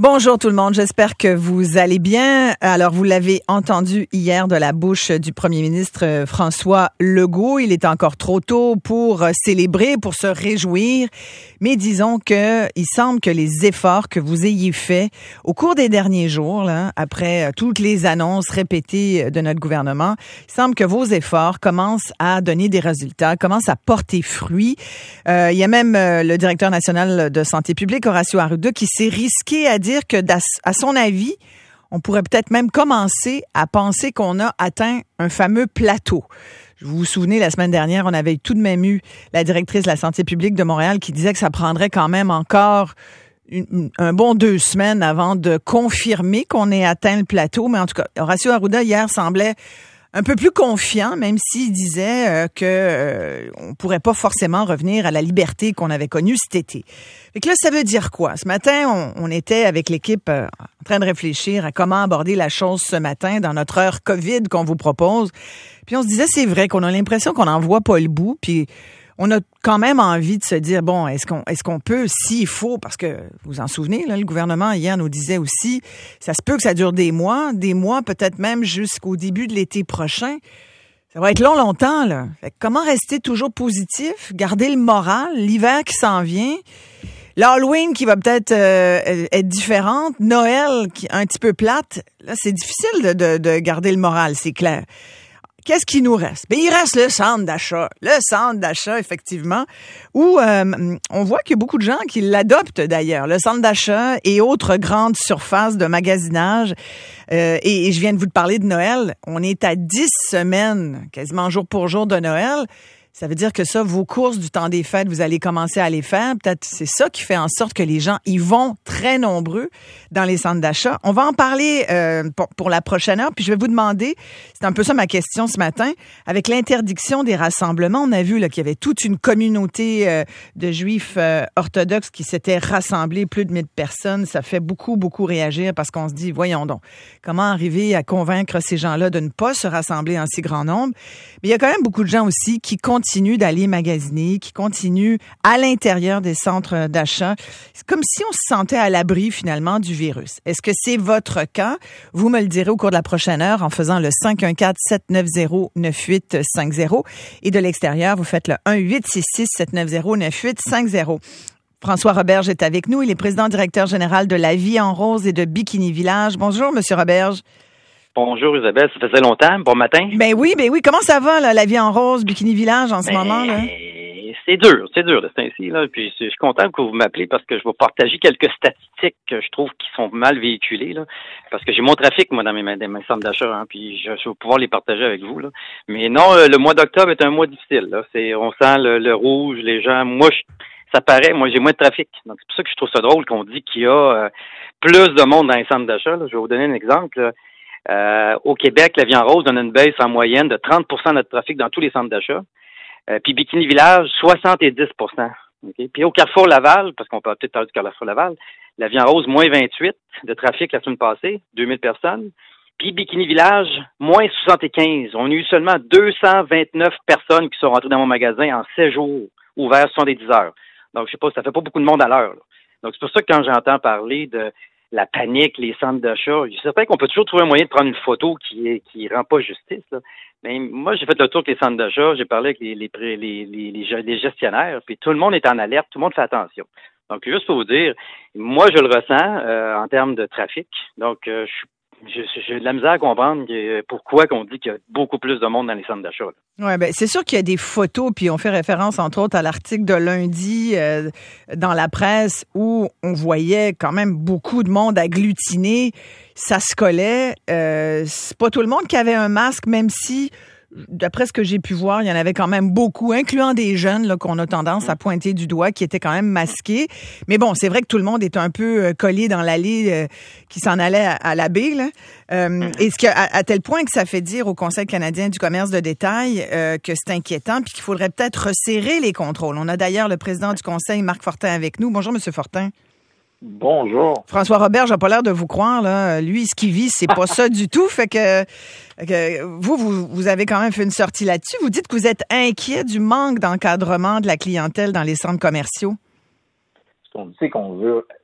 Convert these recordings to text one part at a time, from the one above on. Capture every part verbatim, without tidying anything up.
Bonjour tout le monde, j'espère que vous allez bien. Alors, vous l'avez entendu hier de la bouche du premier ministre François Legault. Il est encore trop tôt pour célébrer, pour se réjouir. Mais disons que il semble que les efforts que vous ayez faits au cours des derniers jours, là, après toutes les annonces répétées de notre gouvernement, il semble que vos efforts commencent à donner des résultats, commencent à porter fruit. Euh, il y a même euh, le directeur national de santé publique, Horacio Arruda, qui s'est risqué à dire que, à son avis, on pourrait peut-être même commencer à penser qu'on a atteint un fameux plateau. Vous vous souvenez, la semaine dernière, on avait tout de même eu la directrice de la santé publique de Montréal qui disait que ça prendrait quand même encore une, un bon deux semaines avant de confirmer qu'on ait atteint le plateau. Mais en tout cas, Horacio Arruda, hier, semblait un peu plus confiant, même s'il disait euh, que euh, on pourrait pas forcément revenir à la liberté qu'on avait connue cet été. Fait que là, ça veut dire quoi? Ce matin, on, on était avec l'équipe euh, en train de réfléchir à comment aborder la chose ce matin dans notre heure COVID qu'on vous propose. Puis on se disait, c'est vrai qu'on a l'impression qu'on n'en voit pas le bout, puis on a quand même envie de se dire, bon, est-ce qu'on est-ce qu'on peut, s'il faut, parce que vous vous en souvenez, là, le gouvernement hier nous disait aussi, ça se peut que ça dure des mois, des mois, peut-être même jusqu'au début de l'été prochain. Ça va être long, longtemps, là. Fait que comment rester toujours positif, garder le moral, l'hiver qui s'en vient, l'Halloween qui va peut-être euh, être différente, Noël qui un petit peu plate. Là, c'est difficile de, de, de garder le moral, c'est clair. Qu'est-ce qui nous reste? Ben, il reste le centre d'achat. Le centre d'achat, effectivement, où euh, on voit qu'il y a beaucoup de gens qui l'adoptent d'ailleurs. Le centre d'achat et autres grandes surfaces de magasinage. Euh, et, et je viens de vous parler de Noël. On est à dix semaines, quasiment jour pour jour de Noël. Ça veut dire que ça, vos courses du temps des fêtes, vous allez commencer à les faire. Peut-être c'est ça qui fait en sorte que les gens y vont très nombreux dans les centres d'achat. On va en parler euh, pour, pour la prochaine heure. Puis je vais vous demander, c'est un peu ça ma question ce matin, avec l'interdiction des rassemblements, on a vu là, qu'il y avait toute une communauté euh, de juifs euh, orthodoxes qui s'étaient rassemblés, plus de mille personnes. Ça fait beaucoup, beaucoup réagir parce qu'on se dit, voyons donc, comment arriver à convaincre ces gens-là de ne pas se rassembler en si grand nombre? Mais il y a quand même beaucoup de gens aussi qui continuent d'aller magasiner, qui continuent à l'intérieur des centres d'achat. C'est comme si on se sentait à l'abri finalement du virus. Est-ce que c'est votre cas? Vous me le direz au cours de la prochaine heure en faisant le cinq un quatre, sept neuf zéro, neuf huit cinq zéro. Et de l'extérieur, vous faites le un huit six six, sept neuf zéro, neuf huit cinq zéro. François Roberge est avec nous. Il est président directeur général de La Vie en Rose et de Bikini Village. Bonjour, Monsieur Roberge. Bonjour Isabelle, ça faisait longtemps, bon matin. Ben oui, ben oui, comment ça va là, La Vie en Rose, Bikini Village en ce ben, moment là? C'est dur, c'est dur de ce temps-ci là. Puis je suis content que vous m'appelez parce que je vais partager quelques statistiques que je trouve qui sont mal véhiculées là. Parce que j'ai mon trafic moi dans mes, dans mes centres d'achat, hein, puis je, je vais pouvoir les partager avec vous là. Mais non, le mois d'octobre est un mois difficile là. C'est, on sent le, le rouge, les gens. Moi, je, ça paraît, moi j'ai moins de trafic. Donc c'est pour ça que je trouve ça drôle qu'on dit qu'il y a euh, plus de monde dans les centres d'achat. Là. Je vais vous donner un exemple. Là. Euh, au Québec, La Vie en Rose donne une baisse en moyenne de trente pour cent de notre trafic dans tous les centres d'achat. Euh, puis Bikini Village, soixante-dix pour cent. Okay? Puis au Carrefour Laval, parce qu'on peut peut-être parler du Carrefour Laval, La Vie en Rose, moins vingt-huit de trafic la semaine passée, deux mille personnes. Puis Bikini Village, moins soixante-quinze. On a eu seulement deux cent vingt-neuf personnes qui sont rentrées dans mon magasin en sept jours, ouverts soixante-dix heures. Donc, je sais pas, ça fait pas beaucoup de monde à l'heure. Là. Donc, c'est pour ça que quand j'entends parler de la panique, les centres d'achat, je suis certain qu'on peut toujours trouver un moyen de prendre une photo qui est, qui rend pas justice, là. Mais moi, j'ai fait le tour des centres d'achat, j'ai parlé avec les, les, les, les, les, les gestionnaires, puis tout le monde est en alerte, tout le monde fait attention. Donc, juste pour vous dire, moi, je le ressens euh, en termes de trafic. Donc, euh, je suis J'ai, j'ai de la misère à comprendre pourquoi qu'on dit qu'il y a beaucoup plus de monde dans les centres d'achat. Oui, ben c'est sûr qu'il y a des photos, puis on fait référence, entre autres, à l'article de lundi euh, dans la presse où on voyait quand même beaucoup de monde agglutiné. Ça se collait. Euh, c'est pas tout le monde qui avait un masque, même si, d'après ce que j'ai pu voir, il y en avait quand même beaucoup, incluant des jeunes là, qu'on a tendance à pointer du doigt, qui étaient quand même masqués. Mais bon, c'est vrai que tout le monde est un peu collé dans l'allée euh, qui s'en allait à, à la baie. Là. Euh, est-ce que, à, à tel point que ça fait dire au Conseil canadien du commerce de détail euh, que c'est inquiétant puis qu'il faudrait peut-être resserrer les contrôles? On a d'ailleurs le président du Conseil, Marc Fortin, avec nous. Bonjour, Monsieur Fortin. Bonjour. François Roberge n'a pas l'air de vous croire, là. Lui, ce qu'il vit, c'est pas ça du tout. Fait que, que vous, vous, vous avez quand même fait une sortie là-dessus. Vous dites que vous êtes inquiet du manque d'encadrement de la clientèle dans les centres commerciaux. Ce qu'on dit, c'est qu'on veut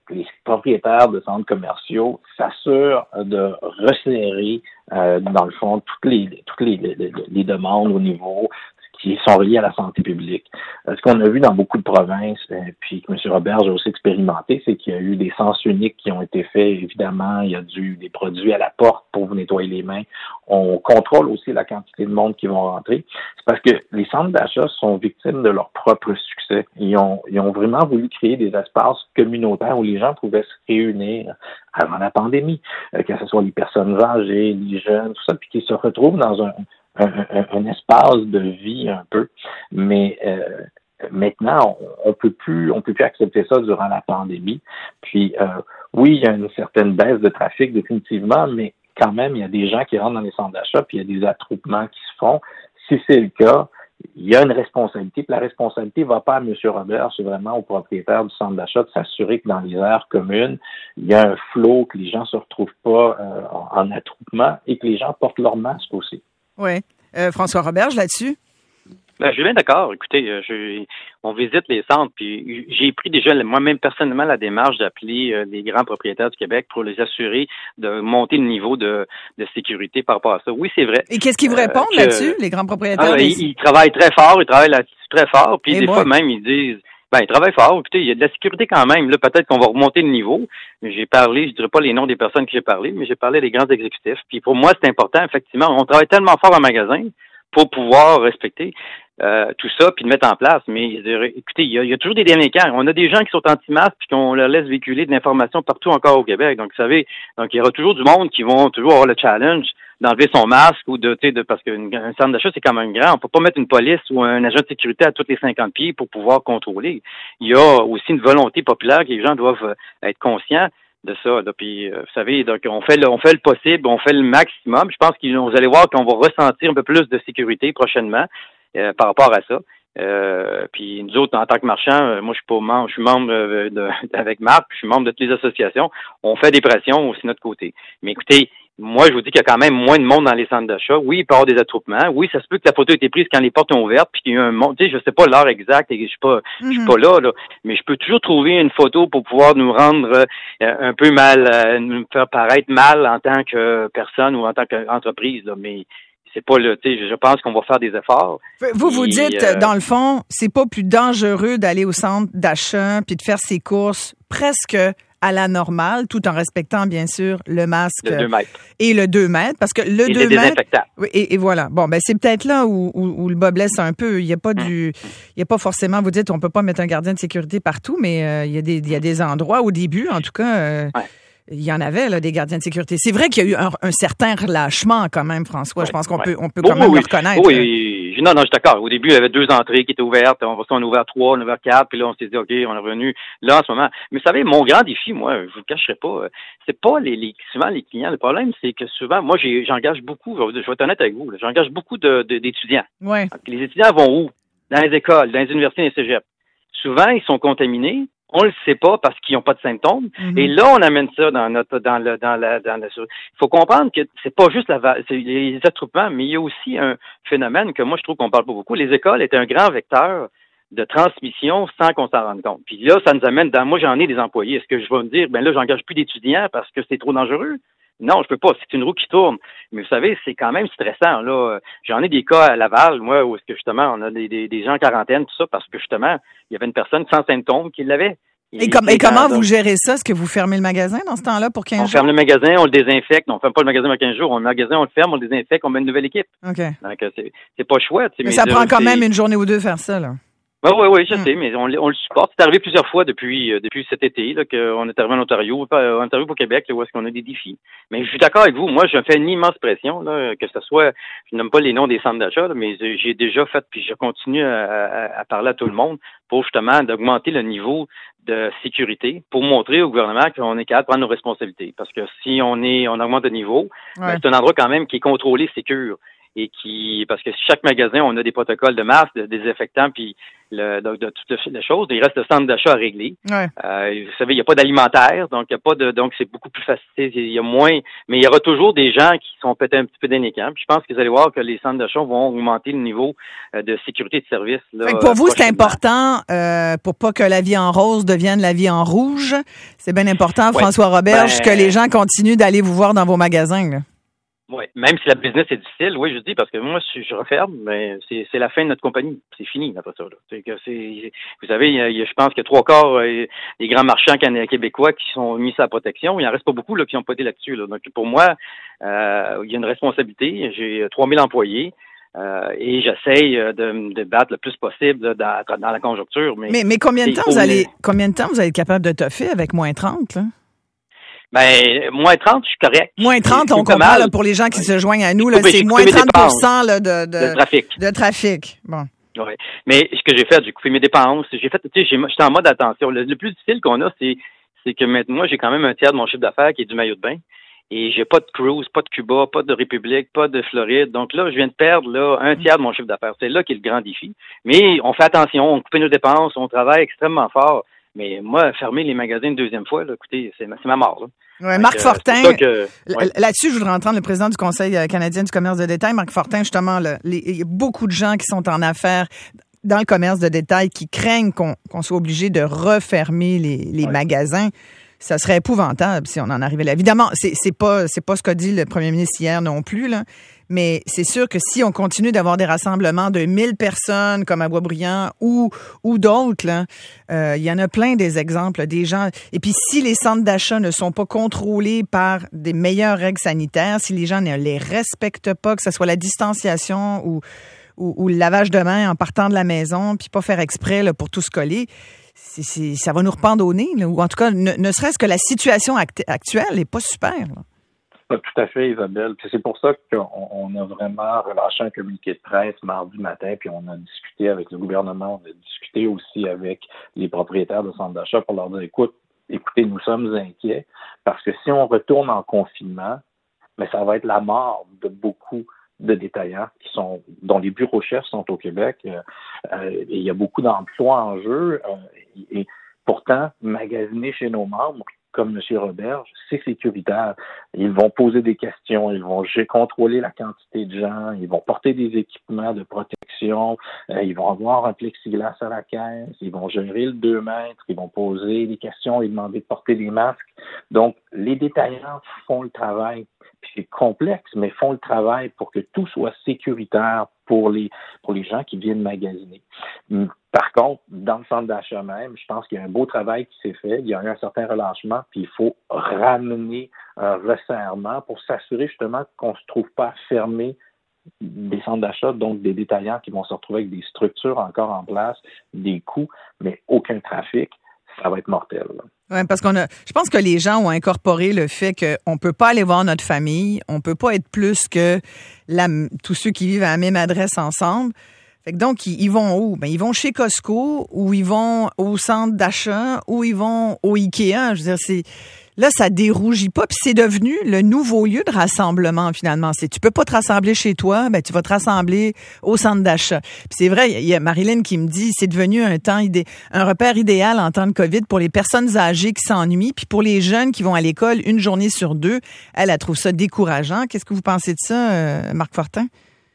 les propriétaires de centres commerciaux s'assurent de resserrer, euh, dans le fond, toutes les toutes les, les, les demandes au niveau qui sont reliées à la santé publique. Euh, ce qu'on a vu dans beaucoup de provinces, euh, puis que M. Roberge a aussi expérimenté, c'est qu'il y a eu des sens uniques qui ont été faits. Évidemment, il y a du, des produits à la porte pour vous nettoyer les mains. On contrôle aussi la quantité de monde qui vont rentrer. C'est parce que les centres d'achat sont victimes de leur propre succès. Ils ont, ils ont vraiment voulu créer des espaces communautaires où les gens pouvaient se réunir avant la pandémie, euh, que ce soit les personnes âgées, les jeunes, tout ça, puis qu'ils se retrouvent dans un Un, un, un espace de vie un peu, mais euh, maintenant on, on peut plus, on peut plus accepter ça durant la pandémie. Puis euh, oui, il y a une certaine baisse de trafic définitivement, mais quand même il y a des gens qui rentrent dans les centres d'achat, puis il y a des attroupements qui se font. Si c'est le cas, il y a une responsabilité. Puis la responsabilité ne va pas à M. Robert, c'est vraiment au propriétaire du centre d'achat de s'assurer que dans les aires communes, il y a un flot, que les gens ne se retrouvent pas euh, en, en attroupement et que les gens portent leur masque aussi. Oui. Euh, François Roberge, là-dessus? Ben, je suis bien d'accord. Écoutez, euh, je, on visite les centres, puis j'ai pris déjà moi-même personnellement la démarche d'appeler euh, les grands propriétaires du Québec pour les assurer de monter le niveau de, de sécurité par rapport à ça. Oui, c'est vrai. Et qu'est-ce qu'ils vous répondent euh, que, là-dessus, les grands propriétaires? Ah, ils, ils travaillent très fort, ils travaillent là-dessus très fort, puis Et des moi. fois même, ils disent... Ben, ils travaillent fort. Écoutez, il y a de la sécurité quand même. Là, peut-être qu'on va remonter le niveau. J'ai parlé, je dirais pas les noms des personnes que j'ai parlé, mais j'ai parlé des grands exécutifs. Puis pour moi, c'est important, effectivement. On travaille tellement fort en magasin pour pouvoir respecter euh, tout ça, puis de mettre en place. Mais écoutez, il y, a, il y a toujours des délinquants. On a des gens qui sont anti-masques, puis qu'on leur laisse véhiculer de l'information partout encore au Québec. Donc, vous savez, donc il y aura toujours du monde qui vont toujours avoir le challenge d'enlever son masque ou de, tu sais, de, parce qu'un centre d'achat, c'est quand même grand. On peut pas mettre une police ou un agent de sécurité à tous les cinquante pieds pour pouvoir contrôler. Il y a aussi une volonté populaire que les gens doivent être conscients de ça. Là. Puis, euh, vous savez, donc on fait le, on fait le possible, on fait le maximum. Je pense que vous allez voir qu'on va ressentir un peu plus de sécurité prochainement euh, par rapport à ça. Euh, puis nous autres, en tant que marchands, euh, moi je suis pas membre, je suis membre euh, de, avec Marc, je suis membre de toutes les associations. On fait des pressions aussi de notre côté. Mais écoutez, moi je vous dis qu'il y a quand même moins de monde dans les centres d'achat. Oui, il peut y avoir des attroupements. Oui, ça se peut que la photo ait été prise quand les portes sont ouvertes, puis qu'il y a eu un monde. Tu sais, je sais pas l'heure exacte et je suis pas, mm-hmm. je suis pas là, là. Mais je peux toujours trouver une photo pour pouvoir nous rendre euh, un peu mal, euh, nous faire paraître mal en tant que personne ou en tant qu'entreprise. Là. Mais c'est pas le, tu sais, je pense qu'on va faire des efforts. Vous, vous dites, euh, dans le fond, c'est pas plus dangereux d'aller au centre d'achat puis de faire ses courses presque à la normale, tout en respectant, bien sûr, le masque le deux mètres. Et le deux mètres, parce que le et deux mètres... Oui, et, et voilà. Bon, ben c'est peut-être là où, où, où le bas blesse un peu. Il y a pas du... Il y a pas forcément, vous dites, on peut pas mettre un gardien de sécurité partout, mais euh, il y a des il y a des endroits, au début, en tout cas... Euh, ouais. Il y en avait, là, des gardiens de sécurité. C'est vrai qu'il y a eu un, un certain relâchement, quand même, François. Oui, je pense qu'on oui. peut, on peut quand oh, même oui, le reconnaître. Oui, non, non, je suis d'accord. Au début, il y avait deux entrées qui étaient ouvertes. On en a ouvert trois, on a ouvert quatre, puis là, on s'est dit, OK, on est revenu là, en ce moment. Mais vous savez, mon grand défi, moi, je vous le cacherai pas, c'est pas les, les, souvent les clients. Le problème, c'est que souvent, moi, j'ai, j'engage beaucoup, je vais être honnête avec vous, là, j'engage beaucoup de, de, d'étudiants. Ouais. Les étudiants vont où? Dans les écoles, dans les universités, dans les cégeps. Souvent, ils sont contaminés. On le sait pas parce qu'ils n'ont pas de symptômes. Mm-hmm. Et là, on amène ça dans notre, dans le, dans la, dans la. Il faut comprendre que c'est pas juste la, c'est les attroupements, mais il y a aussi un phénomène que moi je trouve qu'on parle pas beaucoup. Les écoles étaient un grand vecteur de transmission sans qu'on s'en rende compte. Puis là, ça nous amène dans. Moi, j'en ai des employés. Est-ce que je vais me dire, ben là, j'engage plus d'étudiants parce que c'est trop dangereux? Non, je peux pas. C'est une roue qui tourne. Mais vous savez, c'est quand même stressant. Là, j'en ai des cas à Laval, moi, où est-ce que justement, on a des, des, des gens en quarantaine, tout ça, parce que justement, il y avait une personne sans symptômes qui l'avait. Et, com- et comment vous gérez ça? Est-ce que vous fermez le magasin dans ce temps-là pour quinze jours? On ferme le magasin, on le désinfecte. On ferme pas le magasin pour quinze jours. On le magasin, on le ferme, on le désinfecte, on met une nouvelle équipe. OK. Donc, c'est, c'est pas chouette. Mais ça prend quand même une journée ou deux faire ça, là. Oui, oui, oui, je hum. sais, mais on, on le supporte. C'est arrivé plusieurs fois depuis euh, depuis cet été, là, qu'on est arrivé en Ontario, euh, en Ontario au Québec, là, où est-ce qu'on a des défis. Mais je suis d'accord avec vous. Moi, je fais une immense pression, là, que ce soit, je nomme pas les noms des centres d'achat, là, mais j'ai déjà fait, puis je continue à, à, à parler à tout le monde pour justement d'augmenter le niveau de sécurité, pour montrer au gouvernement qu'on est capable de prendre nos responsabilités. Parce que si on est, on augmente de niveau, ouais. ben, c'est un endroit quand même qui est contrôlé, sécure. et qui, parce que chaque magasin, on a des protocoles de masques, de désinfectants, puis le, de, de toutes les choses. Il reste le centre d'achat à régler. Ouais. Euh, vous savez, il n'y a pas d'alimentaire, donc il y a pas de, donc c'est beaucoup plus facile. Il y a moins, mais il y aura toujours des gens qui sont peut-être un petit peu dénéquants. Puis je pense que vous allez voir que les centres d'achat vont augmenter le niveau euh, de sécurité de service. Là, fait que pour vous, c'est prochainement. important euh, pour pas que la vie en rose devienne la vie en rouge. C'est bien important, Ouais. François Roberge, Ben, que les gens continuent d'aller vous voir dans vos magasins. Là. Oui, même si la business est difficile, oui, je dis, parce que moi, je, je referme, mais c'est, c'est la fin de notre compagnie. C'est fini, après ça, là. C'est que c'est, vous savez, il y a, il y a, je pense qu'il y a trois quarts euh, des grands marchands québécois qui sont mis sur la protection. Il en reste pas beaucoup, là, qui n'ont pas été là-dessus, là. Donc, pour moi, euh, il y a une responsabilité. J'ai trois mille employés. Euh, et j'essaye de me débattre le plus possible là, dans, dans la conjoncture. Mais, mais, mais combien de temps vous faut... allez combien de temps vous allez être capable de toffer avec moins trente, là? Ben, moins trente, je suis correct. Moins trente, c'est, on c'est comprend, là, pour les gens qui ouais. se joignent à nous, là, coupé, c'est moins trente pour cent là, de, de, de trafic. De trafic. Bon. Oui. Mais ce que j'ai fait, j'ai coupé mes dépenses. J'ai fait, tu sais, j'étais en mode attention. Le, le plus difficile qu'on a, c'est, c'est que maintenant, moi, j'ai quand même un tiers de mon chiffre d'affaires qui est du maillot de bain. Et j'ai pas de cruise, pas de Cuba, pas de République, pas de Floride. Donc là, je viens de perdre là un tiers de mon chiffre d'affaires. C'est là qui est le grand défi. Mais on fait attention, on coupe nos dépenses, on travaille extrêmement fort. Mais moi, fermer les magasins une deuxième fois, là, écoutez, c'est ma, c'est ma mort. Là. Ouais, Marc euh, Fortin, que, ouais. là-dessus, je voudrais entendre le président du Conseil canadien du commerce de détail, Marc Fortin, justement, là, les, il y a beaucoup de gens qui sont en affaires dans le commerce de détail qui craignent qu'on, qu'on soit obligé de refermer les, les ouais. magasins. Ça serait épouvantable si on en arrivait là. Évidemment, c'est, c'est pas, c'est pas ce qu'a dit le premier ministre hier non plus, là. Mais c'est sûr que si on continue d'avoir des rassemblements de mille personnes comme à Boisbriand ou ou d'autres, là, euh, il y en a plein des exemples, des gens. Et puis si les centres d'achat ne sont pas contrôlés par des meilleures règles sanitaires, si les gens ne les respectent pas, que ce soit la distanciation ou ou, ou le lavage de main en partant de la maison, puis pas faire exprès là, pour tout se coller, c'est, c'est, ça va nous rependre au nez. Là, ou en tout cas, ne, ne serait-ce que la situation act- actuelle n'est pas super. Là. Pas tout à fait, Isabelle. Puis c'est pour ça qu'on on a vraiment relâché un communiqué de presse mardi matin, puis on a discuté avec le gouvernement, on a discuté aussi avec les propriétaires de centres d'achat pour leur dire, écoute, écoutez, nous sommes inquiets, parce que si on retourne en confinement, mais ça va être la mort de beaucoup de détaillants qui sont, dont les bureaux chefs sont au Québec. Euh, euh, et il y a beaucoup d'emplois en jeu. Euh, et, et pourtant, magasiner chez nos membres, comme M. Roberge, c'est sécuritaire. Ils vont poser des questions, ils vont contrôler la quantité de gens, ils vont porter des équipements de protection, euh, ils vont avoir un plexiglas à la caisse, ils vont gérer le deux mètres, ils vont poser des questions et demander de porter des masques. Donc, les détaillants font le travail. Puis c'est complexe, mais font le travail pour que tout soit sécuritaire pour les pour les gens qui viennent magasiner. Par contre, dans le centre d'achat même, je pense qu'il y a un beau travail qui s'est fait. Il y a eu un certain relâchement, puis il faut ramener un resserrement pour s'assurer justement qu'on ne se trouve pas fermé des centres d'achat, donc des détaillants qui vont se retrouver avec des structures encore en place, des coûts, mais aucun trafic. Ça va être mortel. Oui, parce qu'on a. Je pense que les gens ont incorporé le fait qu'on peut pas aller voir notre famille, on peut pas être plus que la, tous ceux qui vivent à la même adresse ensemble. Fait que donc, ils, ils vont où? Ben, ils vont chez Costco, ou ils vont au centre d'achat, ou ils vont au Ikea. Je veux dire, c'est. Là, ça dérougit pas, puis c'est devenu le nouveau lieu de rassemblement, finalement. C'est, tu peux pas te rassembler chez toi, ben tu vas te rassembler au centre d'achat. Puis c'est vrai, il y a Marilyn qui me dit, c'est devenu un temps idé- un repère idéal en temps de COVID pour les personnes âgées qui s'ennuient, puis pour les jeunes qui vont à l'école une journée sur deux. Elle, elle trouve ça décourageant. Qu'est-ce que vous pensez de ça, euh, Marc Fortin?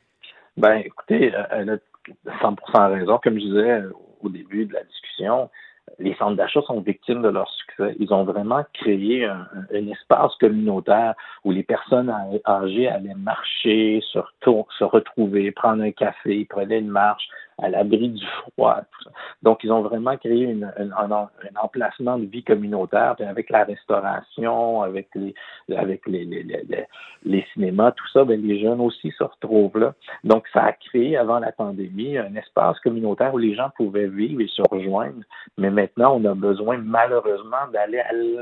Ben, écoutez, elle a cent pour cent raison. Comme je disais au début de la discussion, les centres d'achat sont victimes de leur succès. Ils ont vraiment créé un, un espace communautaire où les personnes âgées allaient marcher, se, retour, se retrouver, prendre un café, prenaient une marche à l'abri du froid. Tout ça. Donc, ils ont vraiment créé une, une, un, un emplacement de vie communautaire. Puis avec la restauration, avec les, avec les, les, les, les, les cinémas, tout ça, ben, les jeunes aussi se retrouvent là. Donc, ça a créé, avant la pandémie, un espace communautaire où les gens pouvaient vivre et se rejoindre. Mais maintenant, on a besoin, malheureusement, d'aller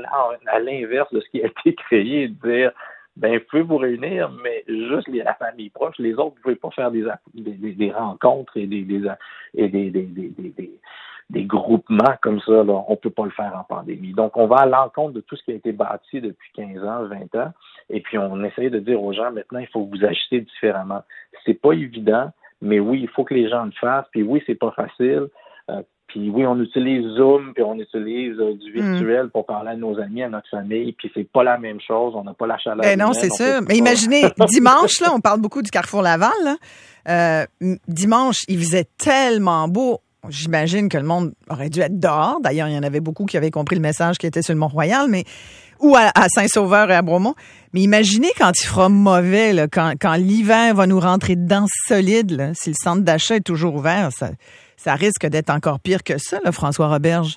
à l'inverse de ce qui a été créé et de dire, ben, vous pouvez vous réunir, mais juste les, la famille proche. Les autres, vous ne pouvez pas faire des, des, des rencontres et des, des, et des, des, des, des, des des groupements comme ça, là, on peut pas le faire en pandémie. Donc, on va à l'encontre de tout ce qui a été bâti depuis quinze ans, vingt ans, et puis on essaye de dire aux gens, maintenant, il faut que vous agissez différemment. C'est pas évident, mais oui, il faut que les gens le fassent, puis oui, c'est pas facile. Euh, Puis oui, on utilise Zoom, puis on utilise euh, du virtuel mmh. pour parler à nos amis, à notre famille, puis c'est pas la même chose, on n'a pas la chaleur. Ben non, c'est ça. Mais imaginez, dimanche, là, on parle beaucoup du Carrefour Laval, là. Euh, dimanche, il faisait tellement beau. J'imagine que le monde aurait dû être dehors. D'ailleurs, il y en avait beaucoup qui avaient compris le message qui était sur le Mont-Royal, mais ou à, à Saint-Sauveur et à Bromont. Mais imaginez quand il fera mauvais, là, quand, quand l'hiver va nous rentrer dedans solide, là, si le centre d'achat est toujours ouvert, ça... Ça risque d'être encore pire que ça, là, François Roberge.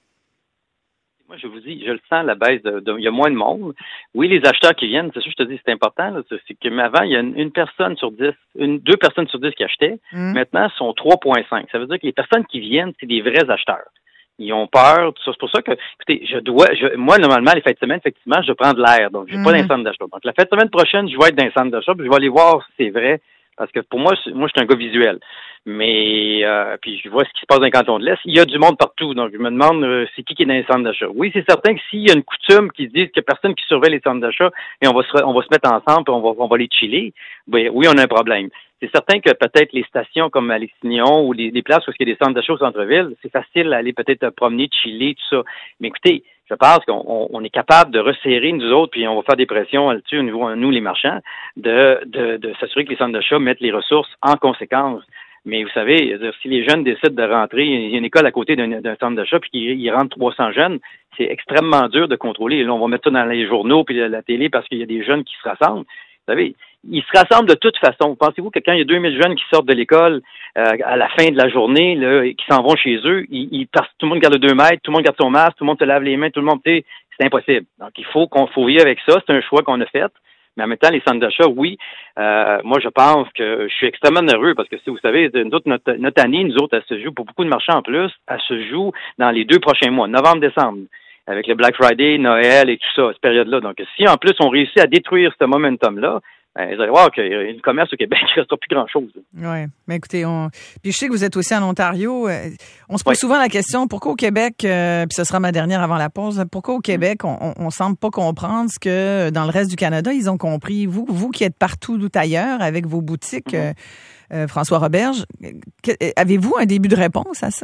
Moi, je vous dis, je le sens, la baisse, de, de, il y a moins de monde. Oui, les acheteurs qui viennent, c'est sûr, je te dis, c'est important, là, c'est que, mais avant, il y a une, une personne sur dix, une, deux personnes sur dix qui achetaient. Mmh. Maintenant, ce sont trois virgule cinq. Ça veut dire que les personnes qui viennent, c'est des vrais acheteurs. Ils ont peur, tout ça. C'est pour ça que, écoutez, je dois, je, moi, normalement, les fêtes de semaine, effectivement, je prends de l'air. Donc, j'ai mmh. pas d'incentive d'achat. Donc, la fête de semaine prochaine, je vais être dans l'incentive d'achat, puis je vais aller voir si c'est vrai. Parce que pour moi, moi, je suis un gars visuel. Mais, euh, puis je vois ce qui se passe dans le canton de l'Est. Il y a du monde partout. Donc, je me demande, euh, c'est qui qui est dans les centres d'achat. Oui, c'est certain que s'il y a une coutume qui se dit qu'il n'y a personne qui surveille les centres d'achat et on va se, on va se mettre ensemble et on va, on va les chiller, ben, oui, on a un problème. C'est certain que peut-être les stations comme à Lestignon ou les, les places où il y a des centres d'achat au centre-ville, c'est facile d'aller peut-être promener, chiller, tout ça. Mais écoutez, je pense qu'on on, on est capable de resserrer, nous autres, puis on va faire des pressions là-dessus au niveau, nous, les marchands, de, de, de s'assurer que les centres d'achat mettent les ressources en conséquence. Mais vous savez, si les jeunes décident de rentrer, il y a une école à côté d'un, d'un centre d'achat, puis qu'ils rentrent trois cents jeunes, c'est extrêmement dur de contrôler. Et là, on va mettre ça dans les journaux puis la, la télé parce qu'il y a des jeunes qui se rassemblent. Vous savez, ils se rassemblent de toute façon. Pensez-vous que quand il y a deux mille jeunes qui sortent de l'école euh, à la fin de la journée, là, et qui s'en vont chez eux, ils, ils, tout le monde garde deux mètres, tout le monde garde son masque, tout le monde se lave les mains, tout le monde, c'est impossible. Donc, il faut qu'on faut vivre avec ça. C'est un choix qu'on a fait. Mais en même temps, les centres d'achat, oui, euh, moi, je pense que je suis extrêmement nerveux parce que, si vous savez, nous autres, notre, notre année, nous autres, elle se joue, pour beaucoup de marchands en plus, elle se joue dans les deux prochains mois, novembre, décembre, avec le Black Friday, Noël et tout ça, cette période-là. Donc, si en plus, on réussit à détruire ce momentum-là, ben, vous allez voir qu'il y a une commerce au Québec qui ne restera plus grand-chose. Oui, mais écoutez, on... puis je sais que vous êtes aussi en Ontario. On se pose oui. souvent la question, pourquoi au Québec, euh, puis ce sera ma dernière avant la pause, pourquoi au Québec, on, on, on semble pas comprendre ce que dans le reste du Canada, ils ont compris. Vous, vous qui êtes partout d'où ailleurs avec vos boutiques, mm-hmm. euh, François Roberge, que, avez-vous un début de réponse à ça?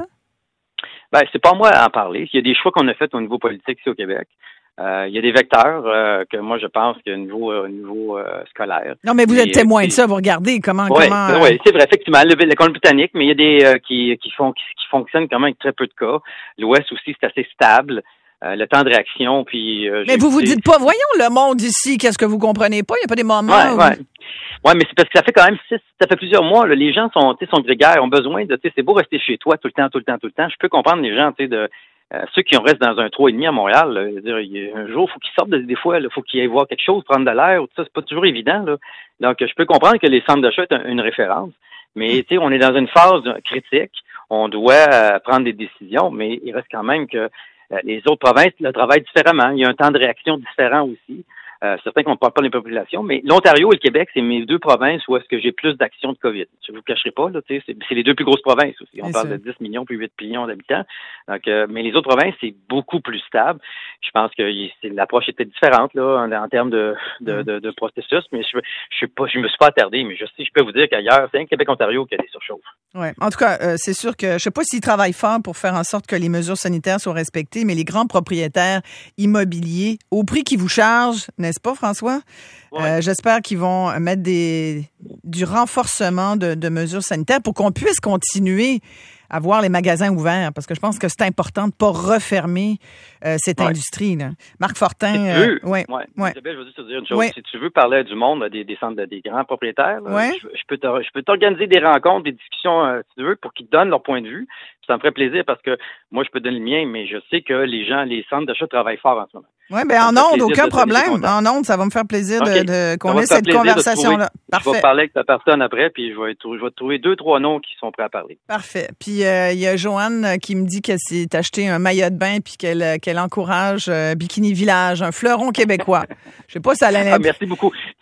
Ben, c'est pas moi à en parler. Il y a des choix qu'on a faits au niveau politique ici au Québec. Euh, il y a des vecteurs euh, que moi je pense qu'au niveau, au niveau euh, scolaire. Non, mais vous êtes témoin de ça, vous regardez comment. Oui, comment, euh... oui, c'est vrai, effectivement, l'école britannique, mais il y a des euh, qui, qui font qui, qui fonctionnent quand même avec très peu de cas. L'Ouest aussi, c'est assez stable. Euh, le temps de réaction, puis. Euh, mais vous vous dites pas, voyons le monde ici, qu'est-ce que vous comprenez pas? Il n'y a pas des moments. Ouais, où... ouais. Ouais, mais c'est parce que ça fait quand même six, ça fait plusieurs mois, là, les gens sont, tu sais, sont grégaires, ont besoin de, tu sais, c'est beau rester chez toi tout le temps, tout le temps, tout le temps. Je peux comprendre les gens, tu sais, de. Euh, ceux qui restent dans un trois et demi à Montréal, là, dire, il y a un jour, il faut qu'ils sortent de, des fois, il faut qu'ils aillent voir quelque chose, prendre de l'air, tout ça, c'est pas toujours évident. Là. Donc, je peux comprendre que les centres d'achat sont une référence, mais tu sais, on est dans une phase critique, on doit euh, prendre des décisions, mais il reste quand même que euh, les autres provinces le travaillent différemment. Il y a un temps de réaction différent aussi. Euh, c'est certain qu'on ne parle pas des populations, mais l'Ontario et le Québec, c'est mes deux provinces où est-ce que j'ai plus d'actions de COVID. Je ne vous cacherai pas, là, c'est, c'est les deux plus grosses provinces aussi. On c'est parle ça. De dix millions puis huit millions d'habitants. Donc, euh, mais les autres provinces, c'est beaucoup plus stable. Je pense que c'est, l'approche était différente là, en, en termes de, de, de, de processus, mais je je ne me suis pas attardé, mais je sais, je peux vous dire qu'ailleurs, c'est un Québec-Ontario qui a des surchauffes. Oui. En tout cas, euh, c'est sûr que je ne sais pas s'ils travaillent fort pour faire en sorte que les mesures sanitaires soient respectées, mais les grands propriétaires immobiliers, au prix qu'ils vous chargent, n'est-ce pas, François? Ouais. Euh, j'espère qu'ils vont mettre des, du renforcement de, de mesures sanitaires pour qu'on puisse continuer à voir les magasins ouverts, parce que je pense que c'est important de ne pas refermer euh, cette ouais. industrie. Là. Marc Fortin... Si tu veux, euh, ouais, ouais. Ouais. Isabelle, je veux juste te dire une chose. Ouais. Si tu veux parler du monde, des, des centres, des grands propriétaires, là, ouais. je, je, peux te, je peux t'organiser des rencontres, des discussions, euh, si tu veux, pour qu'ils te donnent leur point de vue. Ça me ferait plaisir parce que moi, je peux donner le mien, mais je sais que les gens, les centres d'achat travaillent fort en ce moment. Oui, bien en ondes, aucun problème. En ondes, ça va me faire plaisir okay. de, de, qu'on ait cette conversation-là. Parfait. Je vais parler avec ta personne après, puis je vais, je vais te trouver deux, trois noms qui sont prêts à parler. Parfait. Puis, il euh, y a Joanne qui me dit qu'elle s'est acheté un maillot de bain puis qu'elle, qu'elle encourage euh, Bikini Village, un fleuron québécois. Je sais pas si elle a ah, merci beaucoup.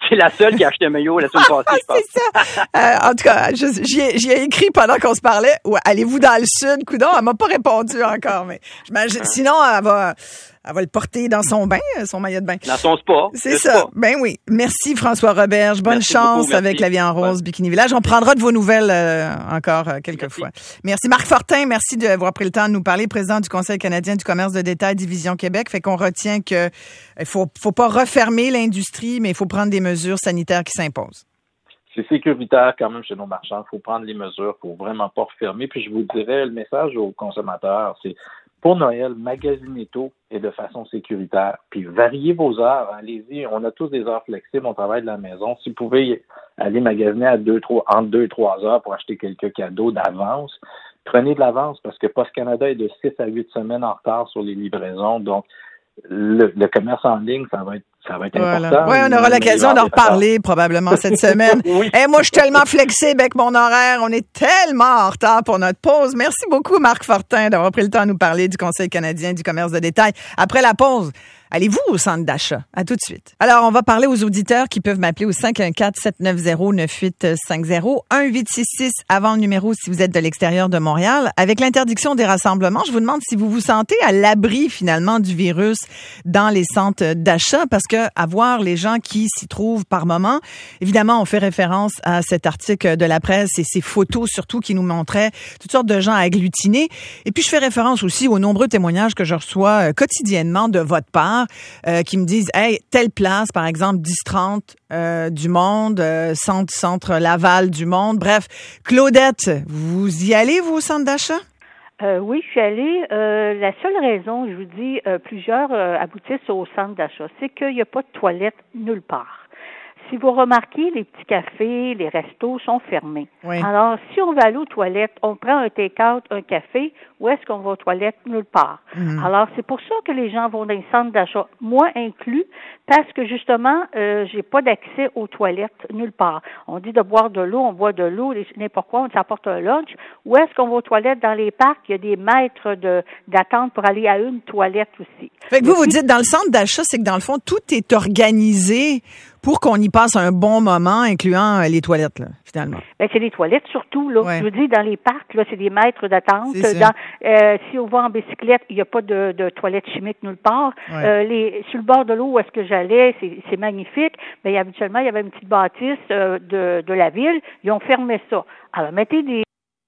C'est la seule qui a acheté un maillot la semaine passée, je pense. C'est ça. Euh, en tout cas, je, j'y, ai, j'y ai écrit pendant qu'on se parlait. Ouais, allez-vous dans le sud, coudonc? Elle m'a pas répondu encore, mais j'imagine. Hein? Sinon, elle va, elle va le porter dans son bain, son maillot de bain. Dans son spa. C'est ça. Spa. Ben oui. Merci François Roberge. Bonne merci chance beaucoup, avec La Vie en rose, ouais. Bikini Village. On prendra de vos nouvelles euh, encore euh, quelques merci. fois. Merci Marc Fortin. Merci d'avoir pris le temps de nous parler, président du Conseil canadien du commerce de détail, Division Québec. Fait qu'on retient que il faut, faut pas refermer l'industrie, mais il faut prendre des mesures sanitaires qui s'imposent. C'est sécuritaire quand même chez nos marchands. Il faut prendre les mesures. Il ne faut vraiment pas refermer. Puis je vous dirais, le message aux consommateurs, c'est pour Noël, magasinez tôt et de façon sécuritaire. Puis variez vos heures. Allez-y. On a tous des heures flexibles. On travaille de la maison. Si vous pouvez aller magasiner à deux, trois, entre deux et trois heures pour acheter quelques cadeaux d'avance, prenez de l'avance parce que Post Canada est de six à huit semaines en retard sur les livraisons. Donc, le, le commerce en ligne, ça va être Ça va être voilà. important. Oui, on aura l'occasion d'en reparler probablement cette semaine. oui. Et moi, je suis tellement flexible avec mon horaire. On est tellement en retard pour notre pause. Merci beaucoup, Marc Fortin, d'avoir pris le temps de nous parler du Conseil canadien du commerce de détail. Après la pause, allez-vous au centre d'achat? À tout de suite. Alors, on va parler aux auditeurs qui peuvent m'appeler au cinq un quatre, sept neuf zéro, neuf huit cinq zéro, un huit six six avant le numéro si vous êtes de l'extérieur de Montréal. Avec l'interdiction des rassemblements, je vous demande si vous vous sentez à l'abri finalement du virus dans les centres d'achat parce que à voir les gens qui s'y trouvent par moment. Évidemment, on fait référence à cet article de la presse et ces photos surtout qui nous montraient toutes sortes de gens agglutinés. Et puis, je fais référence aussi aux nombreux témoignages que je reçois euh, quotidiennement de votre part euh, qui me disent, hey, telle place, par exemple, dix trente euh, du Monde, euh, centre, centre Laval du Monde. Bref, Claudette, vous y allez, vous, au centre d'achat? Euh, oui, je suis allée. Euh, la seule raison, je vous dis, euh, plusieurs euh, aboutissent au centre d'achat, c'est qu'il n'y a pas de toilettes nulle part. Si vous remarquez, les petits cafés, les restos sont fermés. Oui. Alors, si on va aller aux toilettes, on prend un take-out, un café, où est-ce qu'on va aux toilettes? Nulle part. Mmh. Alors, c'est pour ça que les gens vont dans les centres d'achat, moi inclus, parce que justement, euh, j'ai pas d'accès aux toilettes nulle part. On dit de boire de l'eau, on boit de l'eau, n'importe quoi, on s'apporte un lunch. Où est-ce qu'on va aux toilettes? Dans les parcs, il y a des mètres de, d'attente pour aller à une toilette aussi. Fait que vous, vous dites, dans le centre d'achat, c'est que dans le fond, tout est organisé pour qu'on y passe un bon moment, incluant les toilettes, là, finalement. Ben, c'est les toilettes surtout, là. Ouais. Je veux dire, dans les parcs, là, c'est des mètres d'attente. C'est dans, euh, si on va en bicyclette, il n'y a pas de, de toilettes chimiques nulle part. Ouais. Euh, les, sur le bord de l'eau où est-ce que j'allais, c'est, c'est magnifique. Mais habituellement, il y avait une petite bâtisse euh, de, de la ville. Ils ont fermé ça. Alors, mettez des,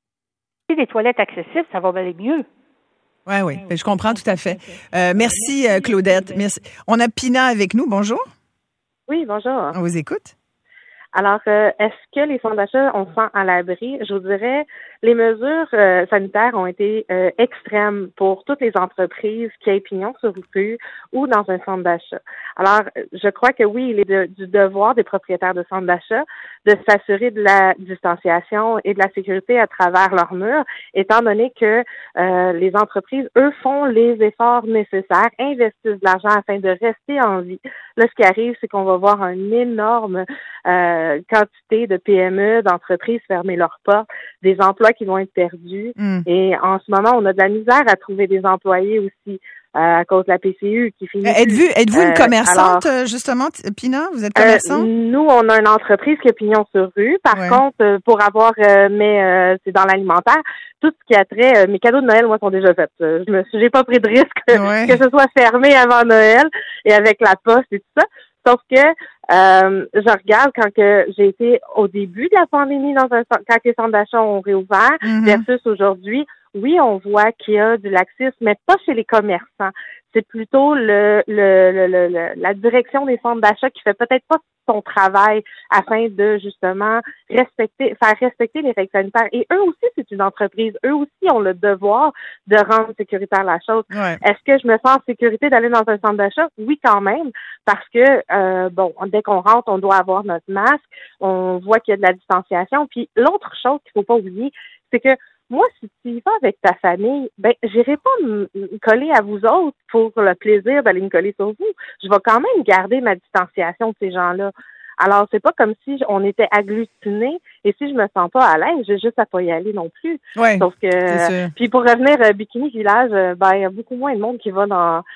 des toilettes accessibles, ça va aller mieux. Oui, oui, je comprends tout à fait. Euh, merci, euh, Claudette. Merci. On a Pina avec nous. Bonjour. Oui, bonjour. On vous écoute. Alors, euh, est-ce que les centres d'achat, on se sent à l'abri? Je vous dirais, les mesures euh, sanitaires ont été euh, extrêmes pour toutes les entreprises qui aient pignon sur rue ou dans un centre d'achat. Alors, je crois que oui, il est de, du devoir des propriétaires de centres d'achat de s'assurer de la distanciation et de la sécurité à travers leurs murs, étant donné que euh, les entreprises, eux, font les efforts nécessaires, investissent de l'argent afin de rester en vie. Là, ce qui arrive, c'est qu'on va voir un énorme euh, quantité de P M E, d'entreprises fermer leurs portes, des emplois qui vont être perdus. Mm. Et en ce moment, on a de la misère à trouver des employés aussi euh, à cause de la P C U qui finit. Êtes-vous, êtes-vous une commerçante, alors, justement, Pina? Vous êtes commerçante? Euh, nous, on a une entreprise qui a pignon sur rue. Par ouais. contre, euh, pour avoir, euh, mais euh, c'est dans l'alimentaire, tout ce qui a trait, euh, mes cadeaux de Noël, moi, sont déjà faits. Euh, je me suis, j'ai pas pris de risque ouais. que ce soit fermé avant Noël et avec la poste et tout ça. Sauf que euh, je regarde quand que j'ai été au début de la pandémie dans un quand les centres d'achat ont réouvert mm-hmm. versus aujourd'hui, oui, on voit qu'il y a du laxisme, mais pas chez les commerçants. C'est plutôt le, le, le, le, le la direction des centres d'achat qui fait peut-être pas son travail afin de justement respecter, faire respecter les règles sanitaires. Et eux aussi, c'est une entreprise. Eux aussi ont le devoir de rendre sécuritaire la chose. Ouais. Est-ce que je me sens en sécurité d'aller dans un centre d'achat? Oui, quand même, parce que euh, bon, dès qu'on rentre, on doit avoir notre masque. On voit qu'il y a de la distanciation. Puis l'autre chose qu'il faut pas oublier, c'est que moi, si tu y vas avec ta famille, ben, j'irai pas me coller à vous autres pour le plaisir d'aller me coller sur vous. Je vais quand même garder ma distanciation de ces gens-là. Alors, c'est pas comme si on était agglutinés et si je me sens pas à l'aise, j'ai juste à pas y aller non plus. Ouais. Sauf que, puis pour revenir à Bikini Village, ben, il y a beaucoup moins de monde qui va dans,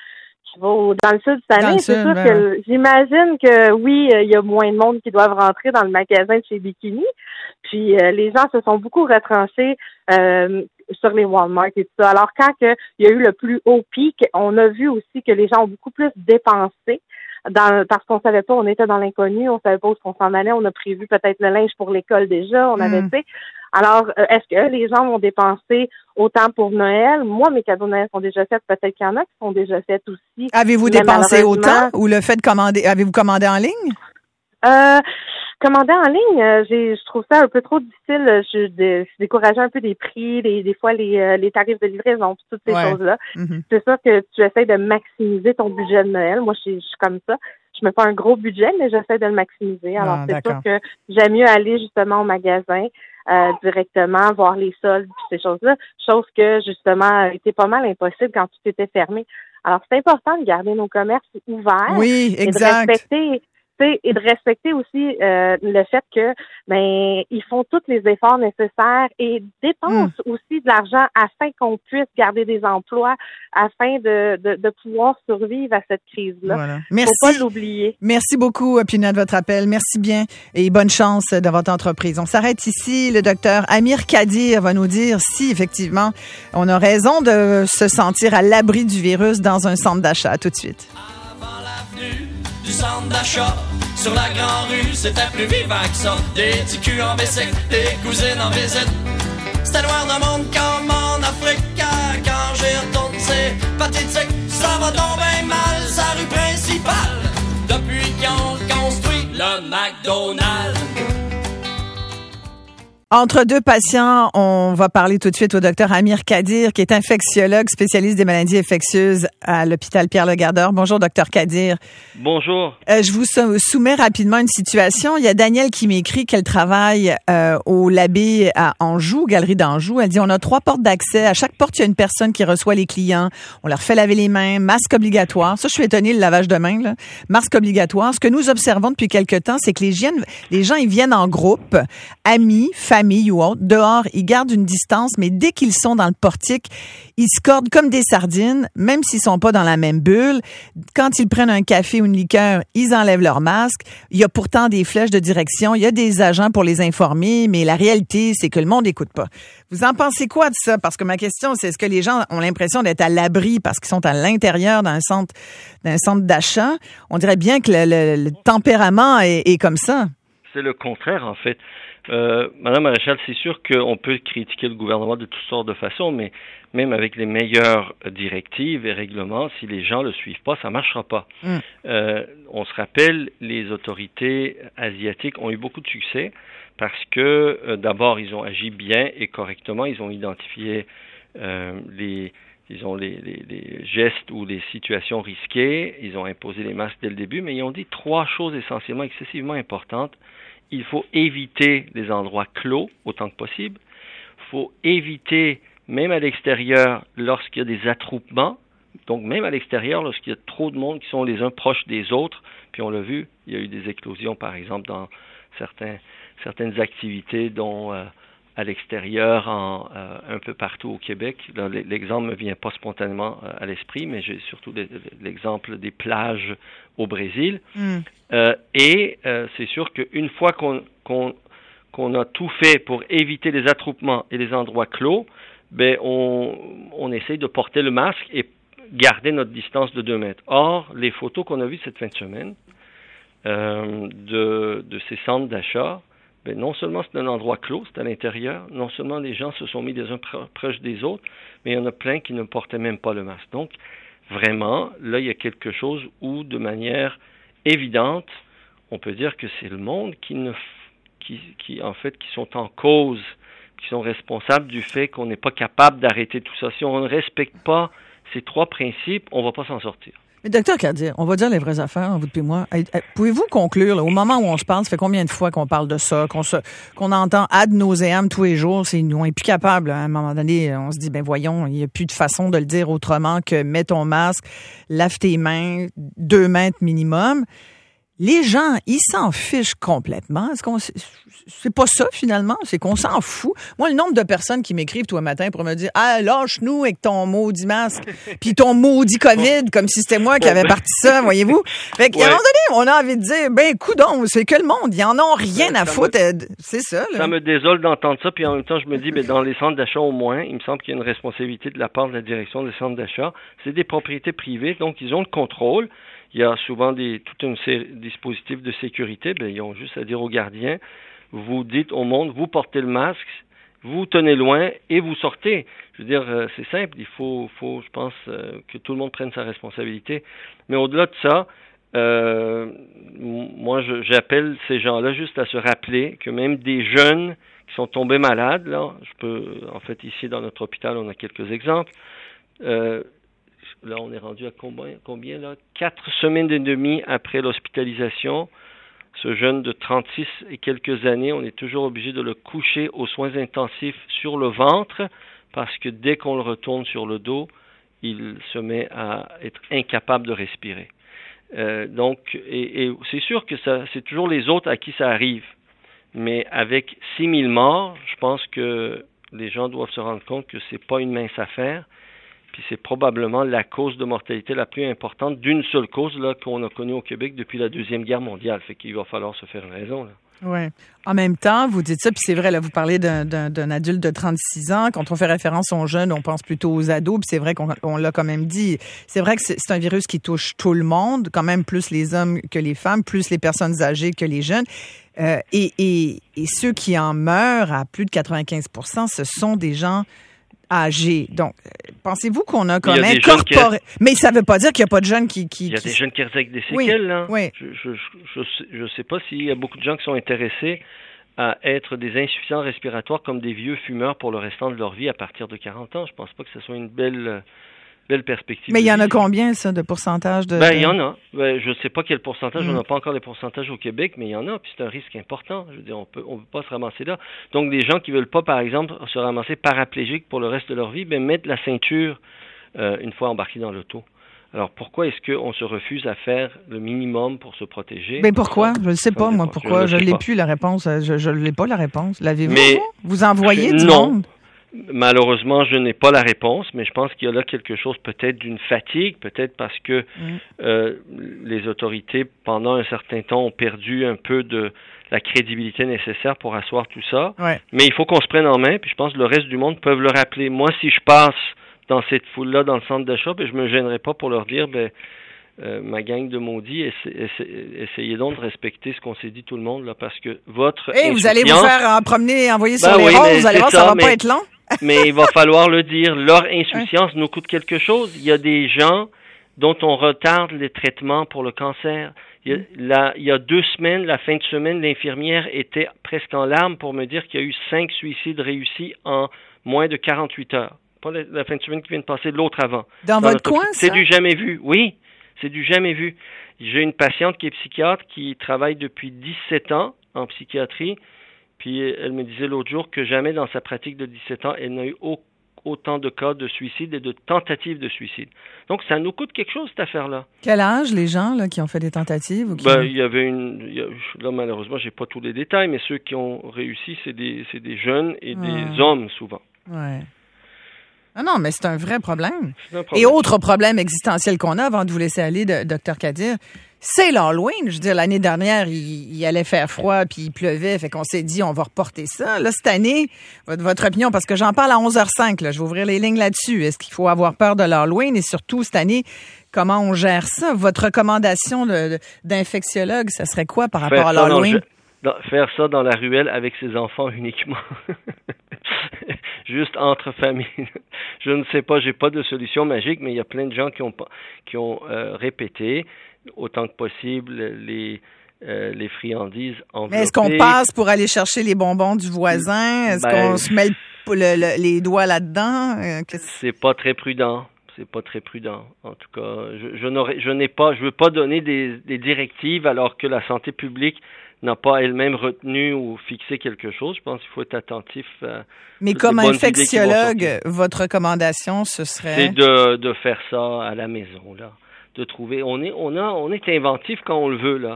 Je vais dans le sud cette année, c'est sud, sûr ben que ouais. j'imagine que oui, il y a moins de monde qui doivent rentrer dans le magasin de chez Bikini. Puis euh, les gens se sont beaucoup retranchés euh, sur les Walmart et tout ça. Alors quand que il y a eu le plus haut pic, on a vu aussi que les gens ont beaucoup plus dépensé. Dans, parce qu'on savait pas, on était dans l'inconnu, on savait pas où on s'en allait, on a prévu peut-être le linge pour l'école déjà, on avait Mm. fait. Alors, euh, est-ce que les gens vont dépenser autant pour Noël? Moi, mes cadeaux de Noël sont déjà faits, peut-être qu'il y en a qui sont déjà faits aussi. Avez-vous Mais dépensé malheureusement- autant ou le fait de commander, avez-vous commandé en ligne? Euh, commander en ligne, euh, j'ai, je trouve ça un peu trop difficile. Je, de, je suis découragée un peu des prix, des, des fois les, euh, les tarifs de livraison, toutes ces Ouais. choses-là. Mm-hmm. C'est sûr que tu essaies de maximiser ton budget de Noël. Moi, je suis, je suis comme ça. Je me fais un gros budget, mais j'essaie de le maximiser. Alors, Ah, c'est d'accord. sûr que j'aime mieux aller justement au magasin euh, directement, voir les soldes, puis ces choses-là. Chose que, justement, était pas mal impossible quand tout était fermé. Alors, c'est important de garder nos commerces ouverts. Oui, Et de exact. respecter, tu sais, et de respecter aussi euh, le fait que ben ils font tous les efforts nécessaires et dépensent Mm. aussi de l'argent afin qu'on puisse garder des emplois, afin de, de, de pouvoir survivre à cette crise-là. Voilà. Faut Merci. pas l'oublier. Merci beaucoup, Pinot, de votre appel. Merci bien et bonne chance dans votre entreprise. On s'arrête ici. Le docteur Amir Kadir va nous dire si, effectivement, on a raison de se sentir à l'abri du virus dans un centre d'achat. À tout de suite. Avant l'avenue du centre d'achat, sur la grande rue, c'était plus vivant que ça. Des petits culs en bicycle, des cousines en visite. C'était noir de monde comme en Afrique. Quand j'y retourne, c'est pathétique. Ça va donc bien mal, sa rue principale. Depuis qu'on construit le McDonald's. Entre deux patients, on va parler tout de suite au docteur Amir Kadir, qui est infectiologue spécialiste des maladies infectieuses à l'hôpital Pierre-Le-Gardeur. Bonjour, docteur Kadir. Bonjour. Euh, je vous sou- soumets rapidement une situation. Il y a Danielle qui m'écrit qu'elle travaille euh, au Labé à Anjou, Galerie d'Anjou. Elle dit, on a trois portes d'accès. À chaque porte, il y a une personne qui reçoit les clients. On leur fait laver les mains, masque obligatoire. Ça, je suis étonnée, le lavage de mains, là. Masque obligatoire. Ce que nous observons depuis quelque temps, c'est que les, gènes, les gens, ils viennent en groupe, amis, famille ou autres. Dehors, ils gardent une distance, mais dès qu'ils sont dans le portique, ils se cordent comme des sardines, même s'ils sont pas dans la même bulle. Quand ils prennent un café ou une liqueur, ils enlèvent leur masque. Il y a pourtant des flèches de direction, il y a des agents pour les informer, mais la réalité, c'est que le monde n'écoute pas. Vous en pensez quoi de ça? Parce que ma question, c'est est-ce que les gens ont l'impression d'être à l'abri parce qu'ils sont à l'intérieur d'un centre, d'un centre d'achat? On dirait bien que le, le, le tempérament est, est comme ça. C'est le contraire, en fait. Euh, Madame Maréchal, c'est sûr qu'on peut critiquer le gouvernement de toutes sortes de façons, mais même avec les meilleures directives et règlements, si les gens le suivent pas, ça marchera pas. Mm. Euh, on se rappelle, les autorités asiatiques ont eu beaucoup de succès parce que, euh, d'abord, ils ont agi bien et correctement, ils ont identifié euh, les disons, les, les, les gestes ou les situations risquées, ils ont imposé les masques dès le début, mais ils ont dit trois choses essentiellement excessivement importantes. Il faut éviter les endroits clos autant que possible. Il faut éviter, même à l'extérieur, lorsqu'il y a des attroupements, donc même à l'extérieur, lorsqu'il y a trop de monde qui sont les uns proches des autres, puis on l'a vu, il y a eu des éclosions, par exemple, dans certains, certaines activités, dont euh, à l'extérieur, en, euh, un peu partout au Québec. Là, l'exemple ne me vient pas spontanément euh, à l'esprit, mais j'ai surtout l'exemple des plages au Brésil. Mm. Euh, et euh, c'est sûr qu'une fois qu'on, qu'on, qu'on a tout fait pour éviter les attroupements et les endroits clos, ben on, on essaye de porter le masque et garder notre distance de deux mètres. Or, les photos qu'on a vues cette fin de semaine euh, de, de ces centres d'achat, ben non seulement c'est un endroit clos, c'est à l'intérieur, non seulement les gens se sont mis les uns pr- proches des autres, mais il y en a plein qui ne portaient même pas le masque. Donc, vraiment, là, il y a quelque chose où, de manière évidente, on peut dire que c'est le monde qui, ne, qui, qui, en fait, qui sont en cause, qui sont responsables du fait qu'on n'est pas capable d'arrêter tout ça. Si on ne respecte pas ces trois principes, on ne va pas s'en sortir. Mais docteur Kadir, on va dire les vraies affaires, vous et moi. Pouvez-vous conclure, là, au moment où on se parle, ça fait combien de fois qu'on parle de ça, qu'on se, qu'on entend ad nauseam tous les jours, c'est, on n'est plus capable, hein, à un moment donné, on se dit, ben voyons, il n'y a plus de façon de le dire autrement que mets ton masque, lave tes mains, deux mètres minimum. les gens, ils s'en fichent complètement. Est-ce qu'on, c'est pas ça, finalement? C'est qu'on s'en fout. Moi, le nombre de personnes qui m'écrivent tous les matins pour me dire « Ah, lâche-nous avec ton maudit masque, puis ton maudit COVID, comme si c'était moi qui avais parti ça, voyez-vous? » Fait qu'à un moment donné, on a envie de dire « Ben, coudonc, c'est que le monde, ils en ont rien à foutre. » C'est ça, là. Ça me désole d'entendre ça, puis en même temps, je me dis, ben, dans les centres d'achat au moins, il me semble qu'il y a une responsabilité de la part de la direction des centres d'achat. C'est des propriétés privées, donc ils ont le contrôle. Il y a souvent des, tout un dispositif de sécurité. Ben, ils ont juste à dire aux gardiens, vous dites au monde, vous portez le masque, vous tenez loin et vous sortez. Je veux dire, euh, c'est simple. Il faut, faut, je pense, euh, que tout le monde prenne sa responsabilité. Mais au-delà de ça, euh, moi, je, j'appelle ces gens-là juste à se rappeler que même des jeunes qui sont tombés malades, là, je peux, en fait, ici dans notre hôpital, on a quelques exemples. Euh, Là, on est rendu à combien, combien là? Quatre semaines et demie après l'hospitalisation. Ce jeune de trente-six et quelques années, on est toujours obligé de le coucher aux soins intensifs sur le ventre parce que dès qu'on le retourne sur le dos, il se met à être incapable de respirer. Euh, donc, et, et c'est sûr que ça, c'est toujours les autres à qui ça arrive. Mais avec six mille morts, je pense que les gens doivent se rendre compte que c'est pas une mince affaire. Puis c'est probablement la cause de mortalité la plus importante d'une seule cause là qu'on a connue au Québec depuis la Deuxième Guerre mondiale. Fait qu'il va falloir se faire une raison, là. Oui. En même temps, vous dites ça, puis c'est vrai, là, vous parlez d'un, d'un, d'un adulte de trente-six ans. Quand on fait référence aux jeunes, on pense plutôt aux ados, puis c'est vrai qu'on on l'a quand même dit. C'est vrai que c'est, c'est un virus qui touche tout le monde, quand même plus les hommes que les femmes, plus les personnes âgées que les jeunes. Euh, et, et, et ceux qui en meurent à plus de quatre-vingt-quinze pour cent, ce sont des gens âgés. Donc, pensez-vous qu'on a quand même incorporé... Qui... Mais ça ne veut pas dire qu'il n'y a pas de jeunes qui... qui il y a qui... des jeunes qui restent avec des séquelles, oui, là. Oui. Je je, je, je sais pas s'il y a beaucoup de gens qui sont intéressés à être des insuffisants respiratoires comme des vieux fumeurs pour le restant de leur vie à partir de quarante ans. Je pense pas que ce soit une belle... belle perspective. Mais il y en a combien, ça, de pourcentage de... Ben, il y en a. Ben, je ne sais pas quel pourcentage. Mm. On n'a pas encore les pourcentages au Québec, mais il y en a. Puis c'est un risque important. Je veux dire, on peut, on peut pas se ramasser là. Donc, des gens qui veulent pas, par exemple, se ramasser paraplégiques pour le reste de leur vie, ben, mettre la ceinture euh, une fois embarqués dans l'auto. Alors, pourquoi est-ce qu'on se refuse à faire le minimum pour se protéger? Ben, pourquoi? Je ne sais pas, moi, pourquoi. Je ne l'ai plus, la réponse. Je ne l'ai pas, la réponse. L'avez-vous, mais, vous? Vous envoyez du non. monde? Malheureusement, je n'ai pas la réponse, mais je pense qu'il y a là quelque chose peut-être d'une fatigue, peut-être parce que mmh. euh, les autorités, pendant un certain temps, ont perdu un peu de la crédibilité nécessaire pour asseoir tout ça. Ouais. Mais il faut qu'on se prenne en main, puis je pense que le reste du monde peut le rappeler. Moi, si je passe dans cette foule-là, dans le centre d'achat, ben, je me gênerai pas pour leur dire, ben, euh, ma gang de maudits, essa- essa- essayez donc de respecter ce qu'on s'est dit tout le monde, là, parce que votre hey, vous allez vous faire en promener, envoyer ben sur les oui, ronds, vous allez voir, ça, ça va mais... pas être long. Mais il va falloir le dire. Leur insouciance nous coûte quelque chose. Il y a des gens dont on retarde les traitements pour le cancer. Il y a, la, il y a deux semaines, la fin de semaine, l'infirmière était presque en larmes pour me dire qu'il y a eu cinq suicides réussis en moins de quarante-huit heures. Pas la, la fin de semaine qui vient de passer, l'autre avant. Dans, Dans votre coin, ça? C'est du jamais vu. Oui, c'est du jamais vu. J'ai une patiente qui est psychiatre qui travaille depuis dix-sept ans en psychiatrie. Puis elle me disait l'autre jour que jamais dans sa pratique de dix-sept ans, elle n'a eu au, autant de cas de suicide et de tentatives de suicide. Donc ça nous coûte quelque chose, cette affaire-là. Quel âge, les gens là, qui ont fait des tentatives? Ou qui... Ben, il y avait une... Il y a, là, malheureusement, j'ai pas tous les détails, mais ceux qui ont réussi, c'est des, c'est des jeunes et ouais. des hommes, souvent. Ouais. Ah non, mais c'est un vrai problème. C'est un problème. Et autre problème existentiel qu'on a, avant de vous laisser aller, de, docteur Kadir, c'est l'Halloween. Je veux dire, l'année dernière, il, il allait faire froid puis il pleuvait, fait qu'on s'est dit, on va reporter ça. Là, cette année, votre, votre opinion, parce que j'en parle à onze heures cinq, là, je vais ouvrir les lignes là-dessus. Est-ce qu'il faut avoir peur de l'Halloween? Et surtout, cette année, comment on gère ça? Votre recommandation de, de, d'infectiologue, ça serait quoi par rapport faire à l'Halloween? Dans, faire ça dans la ruelle avec ses enfants uniquement. Juste entre familles. Je ne sais pas, j'ai pas de solution magique, mais il y a plein de gens qui ont, qui ont euh, répété autant que possible les, euh, les friandises enveloppées. Mais est-ce qu'on passe pour aller chercher les bonbons du voisin? Est-ce ben, qu'on se met le, le, le, les doigts là-dedans? Euh, c'est pas très prudent. C'est pas très prudent. En tout cas, je, je, n'aurais, je n'ai pas, je veux pas donner des, des directives alors que la santé publique n'a pas elle-même retenu ou fixé quelque chose. Je pense qu'il faut être attentif à... Mais comme infectiologue, votre recommandation, ce serait... C'est de, de faire ça à la maison, là. De trouver... On est, on a, on est inventif quand on le veut, là.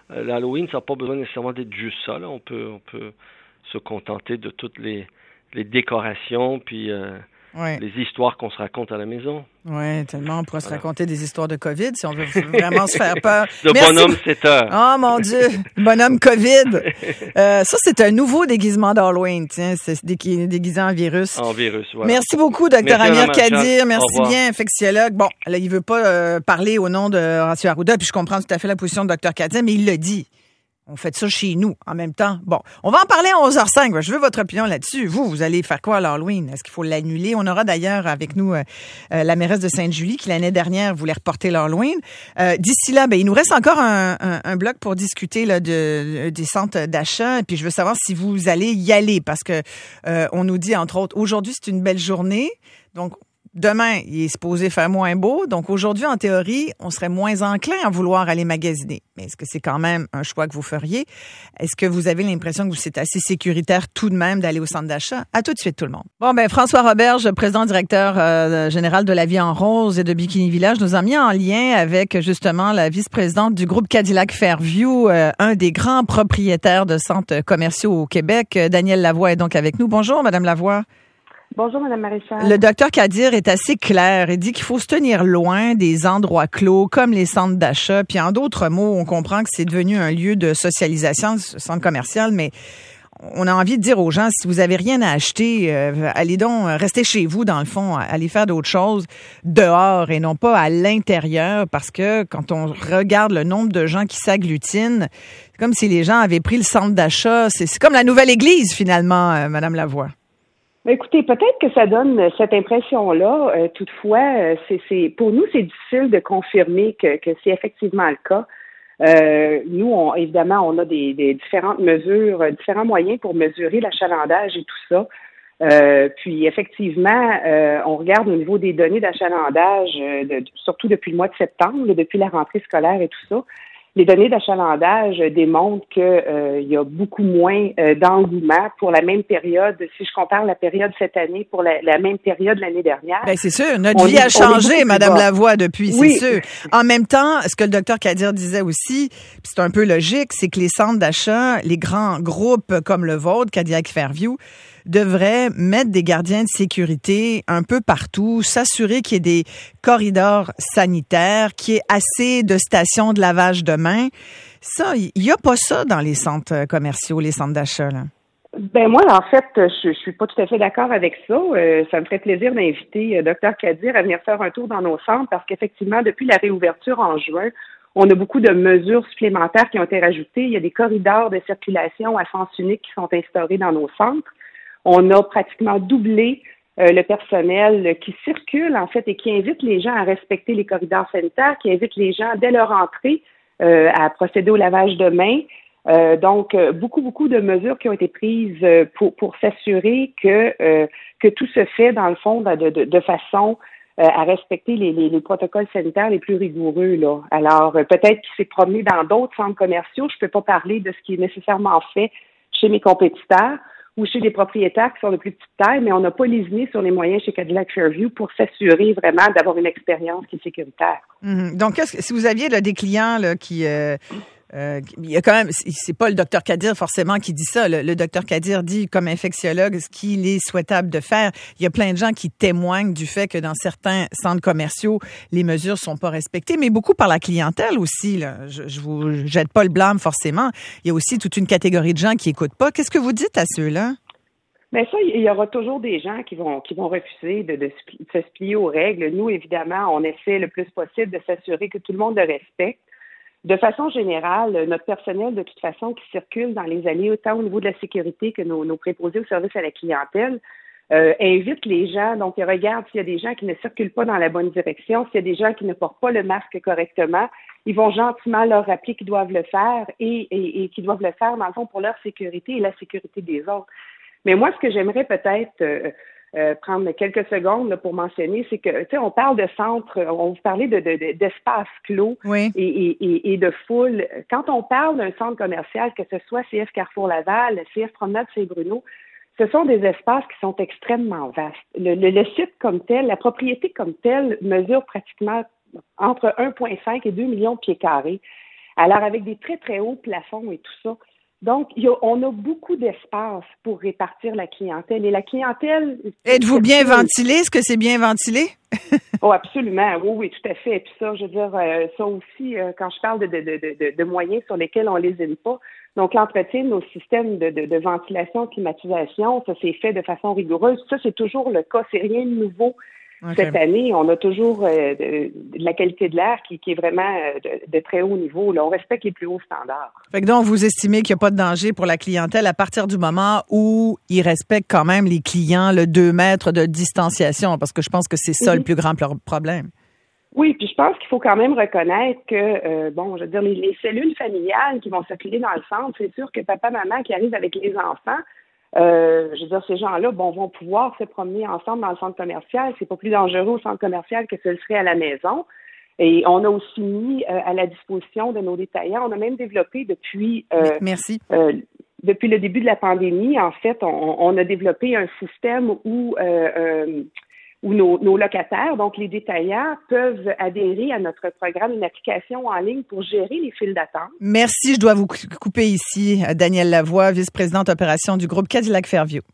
Euh, L'Halloween, ça n'a pas besoin nécessairement d'être juste ça. Là. On peut, on peut se contenter de toutes les, les décorations, puis euh, ouais. les histoires qu'on se raconte à la maison. Oui, tellement. On pourrait se raconter des histoires de COVID si on veut vraiment se faire peur. De bonhomme sept heures. Oh mon Dieu, bonhomme COVID. Euh, ça, c'est un nouveau déguisement d'Halloween. Tiens, c'est déguisé en virus. En virus, voilà. Merci beaucoup, docteur Amir Kadir. Merci bien, infectiologue. Bon, là, il veut pas euh, parler au nom de Horacio Arruda, puis je comprends tout à fait la position de docteur Kadir, mais il le dit. On fait ça chez nous, en même temps. Bon, on va en parler à onze heures cinq. Je veux votre opinion là-dessus. Vous, vous allez faire quoi à l'Halloween? Est-ce qu'il faut l'annuler? On aura d'ailleurs avec nous euh, la mairesse de Sainte-Julie qui, l'année dernière, voulait reporter l'Halloween. Euh, D'ici là, ben, il nous reste encore un, un, un bloc pour discuter là, de, des centres d'achat. Puis je veux savoir si vous allez y aller parce que euh, on nous dit, entre autres, aujourd'hui, c'est une belle journée. Donc, demain, il est supposé faire moins beau. Donc, aujourd'hui, en théorie, on serait moins enclin à vouloir aller magasiner. Mais est-ce que c'est quand même un choix que vous feriez? Est-ce que vous avez l'impression que c'est assez sécuritaire tout de même d'aller au centre d'achat? À tout de suite, tout le monde. Bon, ben François Roberge, président directeur euh, général de La Vie en Rose et de Bikini Village, nous a mis en lien avec, justement, la vice-présidente du groupe Cadillac Fairview, euh, un des grands propriétaires de centres commerciaux au Québec. Danielle Lavoie est donc avec nous. Bonjour, Madame Lavoie. Bonjour, Mme Maréchal. Le docteur Kadir est assez clair. Il dit qu'il faut se tenir loin des endroits clos, comme les centres d'achat. Puis en d'autres mots, on comprend que c'est devenu un lieu de socialisation, ce centre commercial, mais on a envie de dire aux gens, si vous avez rien à acheter, euh, allez donc, restez chez vous, dans le fond, allez faire d'autres choses dehors et non pas à l'intérieur, parce que quand on regarde le nombre de gens qui s'agglutinent, c'est comme si les gens avaient pris le centre d'achat. C'est, c'est comme la nouvelle église, finalement, euh, Madame Lavoie. Écoutez, peut-être que ça donne cette impression-là. Euh, toutefois, euh, c'est, c'est pour nous, c'est difficile de confirmer que, que c'est effectivement le cas. Euh, nous, on, évidemment, on a des, des différentes mesures, différents moyens pour mesurer l'achalandage et tout ça. Euh, puis, effectivement, euh, on regarde au niveau des données d'achalandage, euh, de, surtout depuis le mois de septembre, depuis la rentrée scolaire et tout ça. Les données d'achalandage démontrent qu'il euh, y a beaucoup moins euh, d'engouement pour la même période. Si je compare la période cette année pour la, la même période l'année dernière. Bien, c'est sûr. Notre vie est, a changé, Madame Lavoie, depuis, oui. c'est sûr. En même temps, ce que le docteur Kadir disait aussi, puis c'est un peu logique, c'est que les centres d'achat, les grands groupes comme le vôtre, Cadillac Fairview, devrait mettre des gardiens de sécurité un peu partout, s'assurer qu'il y ait des corridors sanitaires, qu'il y ait assez de stations de lavage de mains. Ça, il n'y a pas ça dans les centres commerciaux, les centres d'achat, là. Ben moi, en fait, je, je suis pas tout à fait d'accord avec ça. Euh, ça me ferait plaisir d'inviter euh, docteur Kadir à venir faire un tour dans nos centres parce qu'effectivement, depuis la réouverture en juin, on a beaucoup de mesures supplémentaires qui ont été rajoutées. Il y a des corridors de circulation à sens unique qui sont instaurés dans nos centres. On a pratiquement doublé euh, le personnel qui circule, en fait, et qui invite les gens à respecter les corridors sanitaires, qui invite les gens, dès leur entrée, euh, à procéder au lavage de mains. Euh, donc, euh, beaucoup, beaucoup de mesures qui ont été prises euh, pour, pour s'assurer que, euh, que tout se fait, dans le fond, de, de, de façon euh, à respecter les, les, les protocoles sanitaires les plus rigoureux, là. Alors, euh, peut-être qu'il s'est promené dans d'autres centres commerciaux. Je ne peux pas parler de ce qui est nécessairement fait chez mes compétiteurs ou chez des propriétaires qui sont de plus petite taille, mais on n'a pas lésiné sur les moyens chez Cadillac Fairview pour s'assurer vraiment d'avoir une expérience qui est sécuritaire. Mmh. Donc, qu'est-ce que, si vous aviez là, des clients là, qui... Euh, euh, il y a quand même, c'est pas le docteur Kadir forcément qui dit ça. Le, le docteur Kadir dit, comme infectiologue, ce qu'il est souhaitable de faire. Il y a plein de gens qui témoignent du fait que dans certains centres commerciaux, les mesures sont pas respectées, mais beaucoup par la clientèle aussi. Là. Je, je vous jette pas le blâme forcément. Il y a aussi toute une catégorie de gens qui écoutent pas. Qu'est-ce que vous dites à ceux-là? Bien ça, il y aura toujours des gens qui vont qui vont refuser de, de, de se plier aux règles. Nous, évidemment, on essaie le plus possible de s'assurer que tout le monde le respecte. De façon générale, notre personnel, de toute façon, qui circule dans les allées, autant au niveau de la sécurité que nos, nos préposés au service à la clientèle, euh, invite les gens, donc ils regardent s'il y a des gens qui ne circulent pas dans la bonne direction, s'il y a des gens qui ne portent pas le masque correctement, ils vont gentiment leur rappeler qu'ils doivent le faire et, et, et qu'ils doivent le faire, dans le fond, pour leur sécurité et la sécurité des autres. Mais moi, ce que j'aimerais peut-être euh, euh, prendre quelques secondes là, pour mentionner, c'est que, tu sais, on parle de centres, on vous parlait de, de, de, d'espaces clos oui. et, et, et, et de foule. Quand on parle d'un centre commercial, que ce soit C F Carrefour Laval, C F Promenade Saint-Bruno, ce sont des espaces qui sont extrêmement vastes. Le, le, le site comme tel, la propriété comme telle mesure pratiquement entre un virgule cinq et deux millions de pieds carrés. Alors, avec des très, très hauts plafonds et tout ça. Donc, il y a, on a beaucoup d'espace pour répartir la clientèle. Et la clientèle... Êtes-vous bien ventilé? Est-ce que c'est bien ventilé? Oh, absolument. Oui, oui, tout à fait. Et puis ça, je veux dire, euh, ça aussi, euh, quand je parle de, de, de, de, de moyens sur lesquels on les lésine pas, donc l'entretien de nos systèmes de, de, de ventilation, climatisation, ça s'est fait de façon rigoureuse. Ça, c'est toujours le cas. C'est rien de nouveau. Okay. Cette année, on a toujours euh, de, de la qualité de l'air qui, qui est vraiment euh, de, de très haut niveau. Là. On respecte les plus hauts standards. Fait que donc, vous estimez qu'il n'y a pas de danger pour la clientèle à partir du moment où ils respectent quand même les clients, le deux mètres de distanciation, parce que je pense que c'est ça mm-hmm. le plus grand problème. Oui, puis je pense qu'il faut quand même reconnaître que, euh, bon, je veux dire, les, les cellules familiales qui vont circuler dans le centre, c'est sûr que papa, maman qui arrivent avec les enfants, Euh, je veux dire, ces gens-là, bon, vont pouvoir se promener ensemble dans le centre commercial. C'est pas plus dangereux au centre commercial que ce le serait à la maison. Et on a aussi mis euh, à la disposition de nos détaillants. On a même développé depuis. Euh, Merci. Euh, depuis le début de la pandémie, en fait, on, on a développé un système où. Euh, euh, où nos, nos locataires, donc les détaillants, peuvent adhérer à notre programme, une application en ligne pour gérer les files d'attente. Merci. Je dois vous couper ici. Danielle Lavoie, vice-présidente opération du groupe Cadillac Fairview.